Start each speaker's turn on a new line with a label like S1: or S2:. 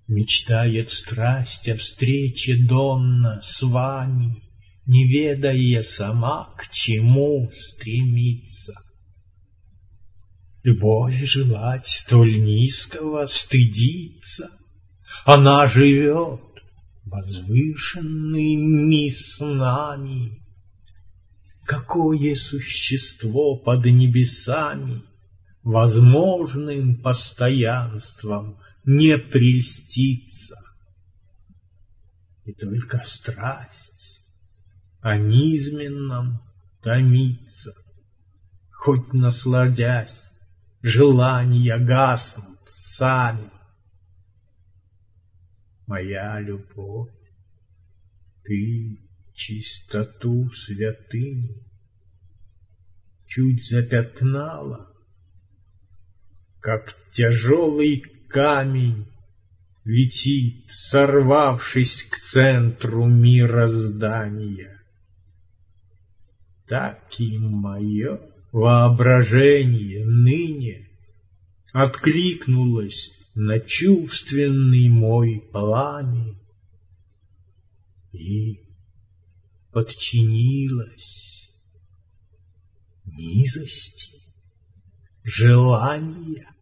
S1: Мечтает страсть о встрече Донна с вами, не ведая сама, к чему стремиться. Любовь желать столь низкого стыдится, она живет возвышенными снами. Какое существо под небесами возможным постоянством не прельстится? И только страсть о низменном томится, хоть насладясь, желания гаснут сами. Моя любовь, ты чистоту святыни чуть запятнала, как тяжелый камень летит, сорвавшись к центру мироздания. Так и мое воображение ныне откликнулось на чувственный мой пламя и подчинилось низости желания.